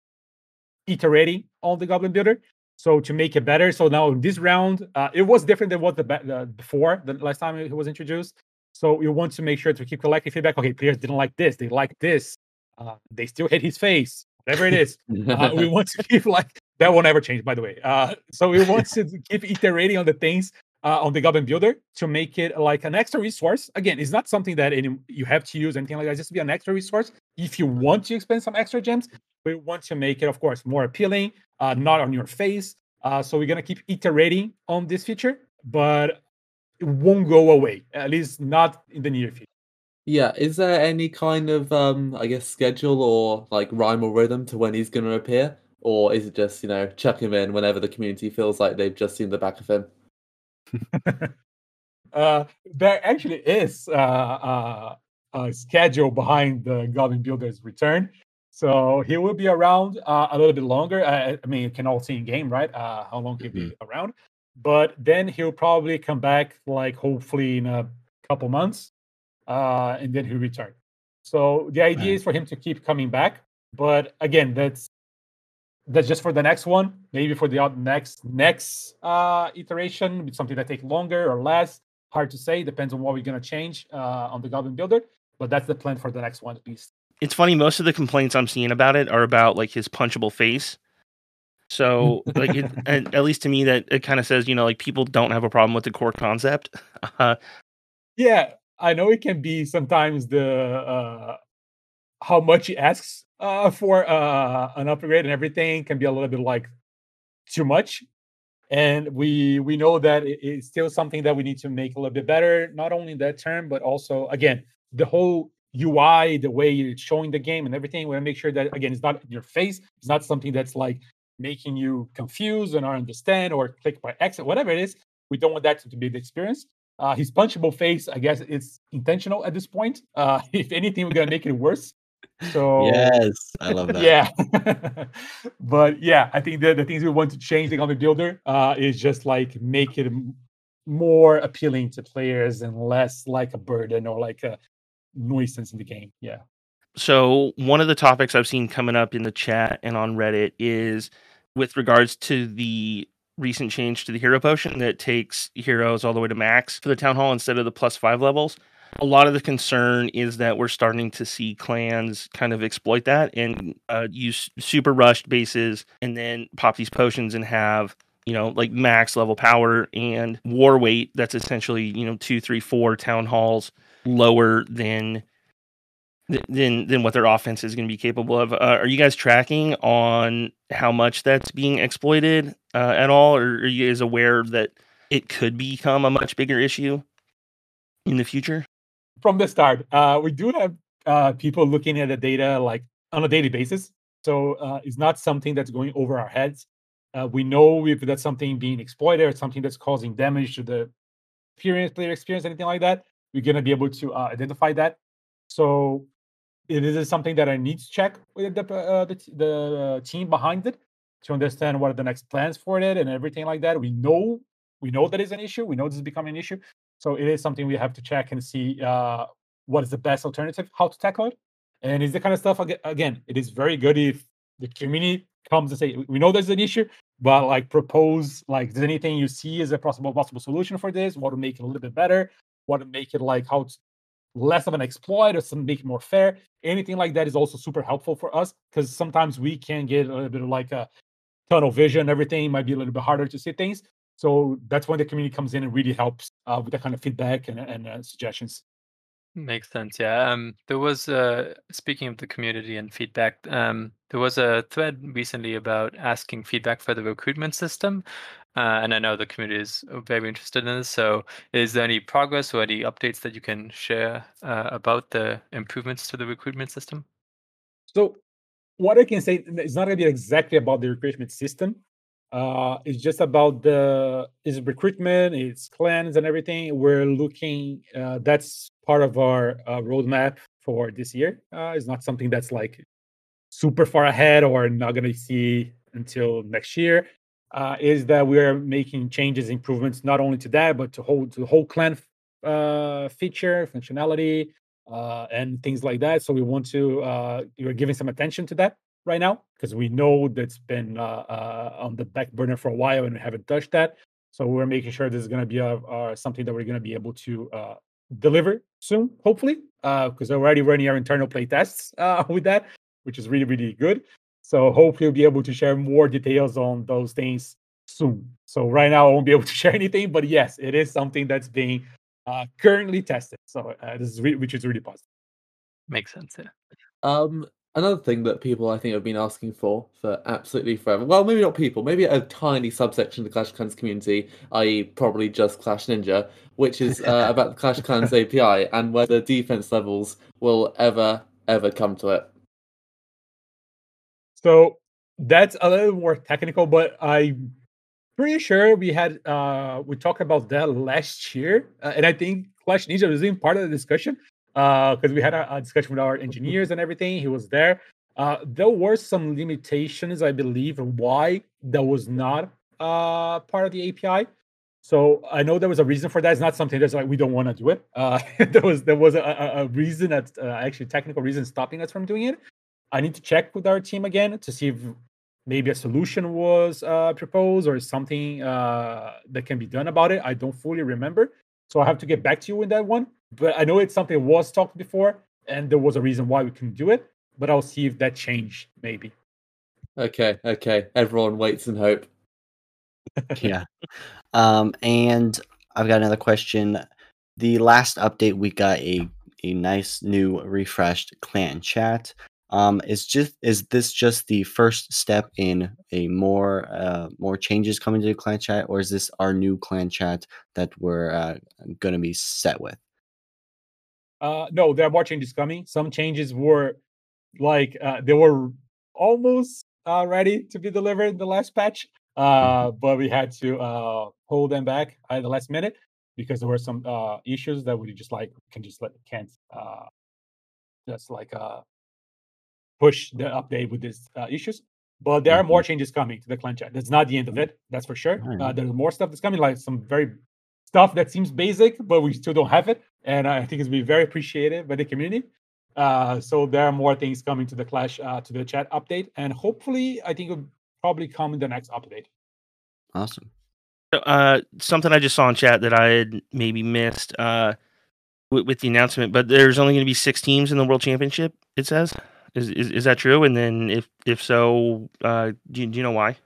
iterating on the Goblin Builder, so to make it better. So now in this round, it was different than what before the last time it was introduced. So we want to make sure to keep collecting feedback. Okay, players didn't like this. They like this. They still hit his face. Whatever it is, we want to keep that will never change, by the way. So we want to keep iterating on the things on the Goblin Builder to make it like an extra resource. Again, it's not something that you have to use, anything like that. Just to be an extra resource if you want to expend some extra gems. We want to make it, of course, more appealing, not on your face. So we're gonna keep iterating on this feature, but it won't go away, at least not in the near future. Yeah, is there any kind of schedule or rhyme or rhythm to when he's going to appear, or is it just chuck him in whenever the community feels like they've just seen the back of him? There actually is a schedule behind the Goblin Builder's return, so he will be around a little bit longer. I mean, you can all see in game, right? How long he'll be around, but then he'll probably come back, hopefully in a couple months. And then he returned. So the idea is for him to keep coming back, but again, that's just for the next one. Maybe for the next iteration, it's something that takes longer or less. Hard to say. Depends on what we're gonna change on the Goblin Builder. But that's the plan for the next one, at least. It's funny. Most of the complaints I'm seeing about it are about his punchable face. So at least to me, that it kind of says people don't have a problem with the core concept. Yeah. I know it can be sometimes the how much he asks for an upgrade and everything can be a little bit too much, and we know that it's still something that we need to make a little bit better. Not only in that term, but also again the whole UI, the way it's showing the game and everything. We want to make sure that again it's not in your face. It's not something that's making you confused and not understand or click by exit, whatever it is. We don't want that to be the experience. His punchable face, I guess it's intentional at this point. If anything, we're gonna make it worse. So Yes, I love that. yeah. But yeah, I think the things we want to change the Goblin Builder is just make it more appealing to players and less like a burden or a nuisance in the game. Yeah. So one of the topics I've seen coming up in the chat and on Reddit is with regards to the recent change to the hero potion that takes heroes all the way to max for the town hall instead of the +5 levels. A lot of the concern is that we're starting to see clans kind of exploit that and use super rushed bases and then pop these potions and have max level power and war weight that's essentially 2, 3, 4 town halls lower than what their offense is going to be capable of. Are you guys tracking on how much that's being exploited at all, or are you guys aware that it could become a much bigger issue in the future? from the start, we do have people looking at the data like on a daily basis. So it's not something that's going over our heads. We know if that's something being exploited or something that's causing damage to the player experience, anything like that. We're gonna be able to identify that. So it is something that I need to check with the team behind it to understand what are the next plans for it and everything like that. We know that is an issue. We know this is becoming an issue. So it is something we have to check and see what is the best alternative, how to tackle it. And it's the kind of stuff, again, it is very good if the community comes and say, we know there's an issue, but like propose, like, is there anything you see as a possible solution for this? What to make it a little bit better? What to make it like how it's less of an exploit or some make it more fair? Anything like that is also super helpful for us because sometimes we can get a little bit of like a tunnel vision. Everything might be a little bit harder to see things. So that's when the community comes in and really helps with that kind of feedback and suggestions. Makes sense. Yeah. There was speaking of the community and feedback. There was a thread recently about asking feedback for the recruitment system, and I know the community is very interested in this. So, is there any progress or any updates that you can share about the improvements to the recruitment system? So, what I can say is not going to be exactly about the recruitment system. It's just about it's recruitment, it's clans and everything. We're looking. That's part of our roadmap for this year. It's not something that's like super far ahead or not going to see until next year. Is that we're making changes, improvements not only to that, but to the whole clan feature, functionality, and things like that. So we want to we're giving some attention to that right now because we know that's been on the back burner for a while and we haven't touched that. So we're making sure this is going to be something that we're going to be able to deliver soon, hopefully, because we're already running our internal play tests with that, which is really, really good. So hopefully we'll be able to share more details on those things soon. So right now I won't be able to share anything, but yes, it is something that's being currently tested. So this is which is really positive. Makes sense. Yeah. Another thing that people I think have been asking for absolutely forever. Well, maybe not people, maybe a tiny subsection of the Clash of Clans community, i.e., probably just Clash Ninja, which is about the Clash of Clans API and whether defense levels will ever come to it. So that's a little more technical, but I'm pretty sure we talked about that last year, and I think Clash Ninja was even part of the discussion because we had a discussion with our engineers and everything. He was there. There were some limitations, I believe, why that was not part of the API. So I know there was a reason for that. It's not something that's like we don't want to do it. There was a reason that's actually technical reason stopping us from doing it. I need to check with our team again to see if maybe a solution was proposed or something that can be done about it. I don't fully remember. So I have to get back to you with that one. But I know it's something that was talked before, and there was a reason why we couldn't do it. But I'll see if that changed, maybe. Okay. Everyone waits and hope. Yeah. And I've got another question. The last update, we got a nice new refreshed clan chat. Is this just the first step in a more changes coming to the clan chat, or is this our new clan chat that we're going to be set with? No, there are more changes coming. Some changes were like they were almost ready to be delivered in the last patch, but we had to hold them back at the last minute because there were some issues that we can't just like push the update with these issues. But there are more changes coming to the clan chat. That's not the end of it. That's for sure. There's more stuff that's coming, like some very stuff that seems basic, but we still don't have it. And I think it's been very appreciated by the community. So there are more things coming to the Clash, to the chat update. And hopefully, I think it'll probably come in the next update. Awesome. So, something I just saw in chat that I had maybe missed with the announcement, but there's only going to be 6 teams in the World Championship, it says. Is that true? And then if so, do you know why?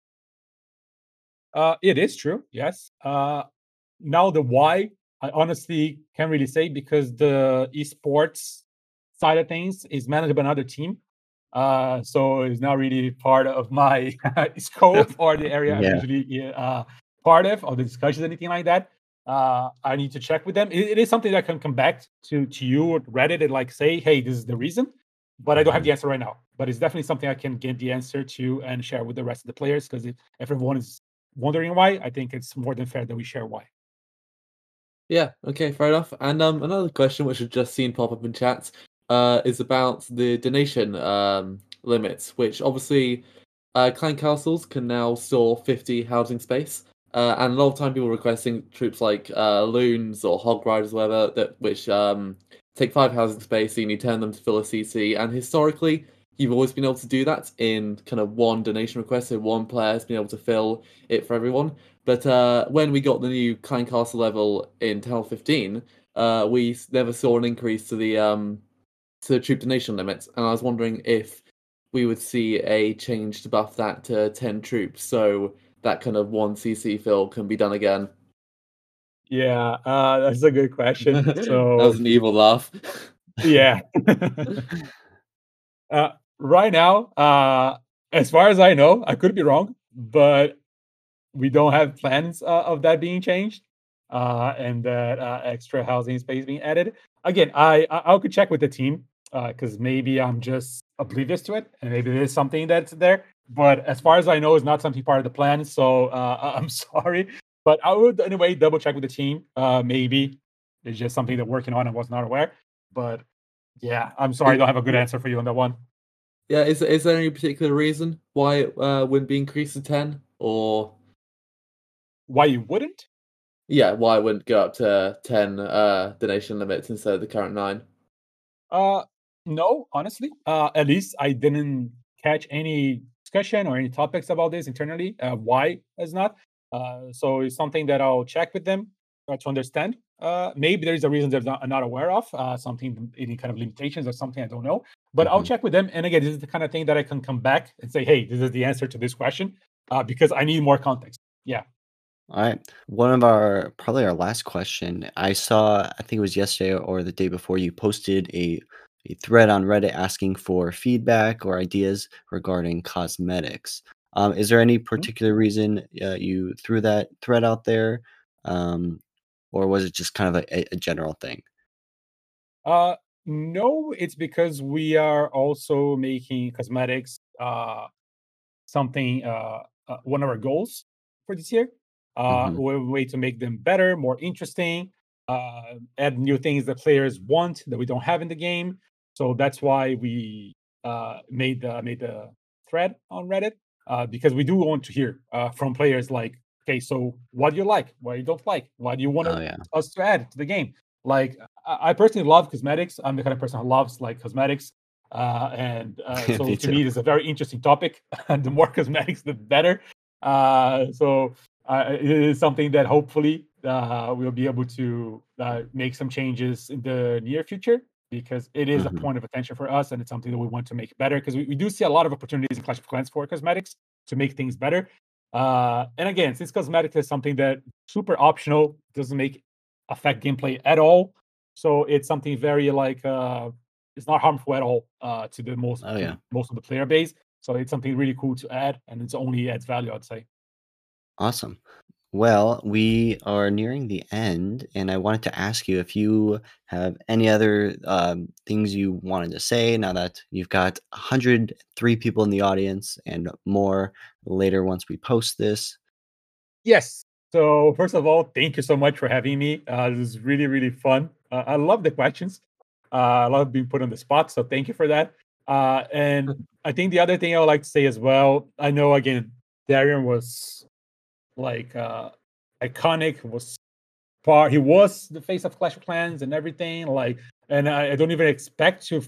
It is true, yes. Now the why, I honestly can't really say because the esports side of things is managed by another team. So it's not really part of my scope or the area I'm usually part of, or the discussions, anything like that. I need to check with them. It is something that I can come back to you or Reddit and like say, hey, this is the reason, but I don't have the answer right now. But it's definitely something I can get the answer to and share with the rest of the players, because if everyone is wondering why, I think it's more than fair that we share why. Yeah, okay, fair enough. And another question which I've just seen pop up in chat is about the donation limits, which obviously clan castles can now store 50 housing space. And a lot of time people are requesting troops like loons or hog riders, whatever, which take 5 housing space, so you need to turn them to fill a CC. And historically, you've always been able to do that in kind of one donation request, so one player has been able to fill it for everyone. But when we got the new clan castle level in Tower 15, we never saw an increase to the troop donation limits, and I was wondering if we would see a change to buff that to 10 troops, so that kind of 1 CC fill can be done again. Yeah, that's a good question. That So was an evil laugh. yeah. Right now, as far as I know, I could be wrong, but we don't have plans of that being changed, and that extra housing space being added. Again, I could check with the team, because maybe I'm just oblivious to it, and maybe there's something that's there. But as far as I know, it's not something part of the plan. So I'm sorry, but I would anyway double check with the team. Maybe it's just something they're working on and was not aware. But yeah, I'm sorry, I don't have a good answer for you on that one. Yeah, is there any particular reason why it wouldn't be increased to 10? Or Why you wouldn't? yeah, why it wouldn't go up to 10 donation limits instead of the current 9? No, honestly. At least I didn't catch any discussion or any topics about this internally. Why is not? So it's something that I'll check with them to understand. Maybe there is a reason they're not aware of, something, any kind of limitations or something, I don't know. But I'll check with them. And again, this is the kind of thing that I can come back and say, hey, this is the answer to this question, because I need more context. Yeah. All right. One of probably our last question. I saw, I think it was yesterday or the day before, you posted a thread on Reddit asking for feedback or ideas regarding cosmetics. Is there any particular reason you threw that thread out there? Or was it just kind of a general thing? No, it's because we are also making cosmetics something one of our goals for this year. A way to make them better, more interesting, add new things that players want that we don't have in the game. So that's why we made the thread on Reddit, because we do want to hear from players like, okay, so what do you like? What you don't like? What do you want Oh, yeah. us to add to the game? Like, I personally love cosmetics. I'm the kind of person who loves like cosmetics. So Me to me, too. it's a very interesting topic. The more cosmetics, the better. It is something that hopefully we'll be able to make some changes in the near future, because it is a point of attention for us, and it's something that we want to make better, because we do see a lot of opportunities in Clash of Clans for cosmetics to make things better. And again, since cosmetics is something that super optional, doesn't affect gameplay at all, so it's something very like it's not harmful at all to the most Oh, yeah. most of the player base. So it's something really cool to add, and it's only adds value, I'd say. Awesome. Well, we are nearing the end, and I wanted to ask you if you have any other things you wanted to say now that you've got 103 people in the audience and more later once we post this. Yes. So first of all, thank you so much for having me. This is really, really fun. I love the questions. I love being put on the spot. So thank you for that. And I think the other thing I would like to say as well, I know again, Darian was like iconic, he was the face of Clash of Clans and everything. Like, and I don't even expect to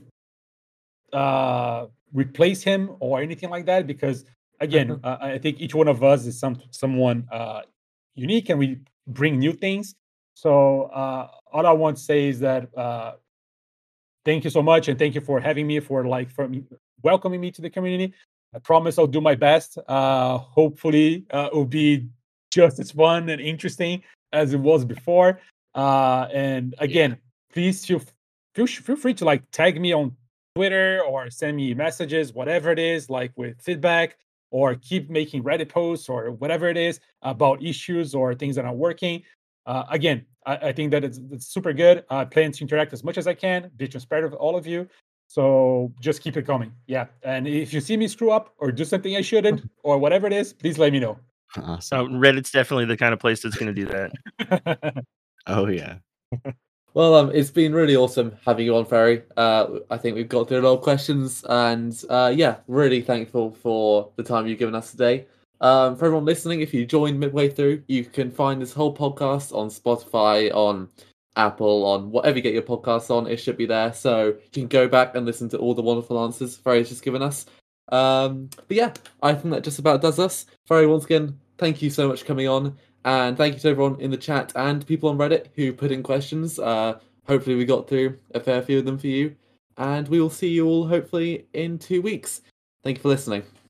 replace him or anything like that, because again, I think each one of us is someone unique, and we bring new things. So all I want to say is that thank you so much, and thank you for having me, for welcoming me to the community. I promise I'll do my best. Hopefully, it will be just as fun and interesting as it was before. And again, please feel free to like tag me on Twitter or send me messages, whatever it is, like with feedback, or keep making Reddit posts or whatever it is about issues or things that are working. Again, I think that it's super good. I plan to interact as much as I can, be transparent with all of you. So just keep it coming. Yeah. And if you see me screw up or do something I shouldn't or whatever it is, please let me know. Awesome. Reddit's definitely the kind of place that's going to do that. Oh yeah. Well, it's been really awesome having you on, Ferry. I think we've got through a lot of questions, and yeah, really thankful for the time you've given us today. For everyone listening, if you joined midway through, you can find this whole podcast on Spotify, on Apple, on whatever you get your podcasts on. It should be there, so you can go back and listen to all the wonderful answers Ferry's just given us. But yeah, I think that just about does us. Ferry, once again, thank you so much for coming on. And thank you to everyone in the chat and people on Reddit who put in questions. Hopefully we got through a fair few of them for you. And we will see you all hopefully in 2 weeks. Thank you for listening.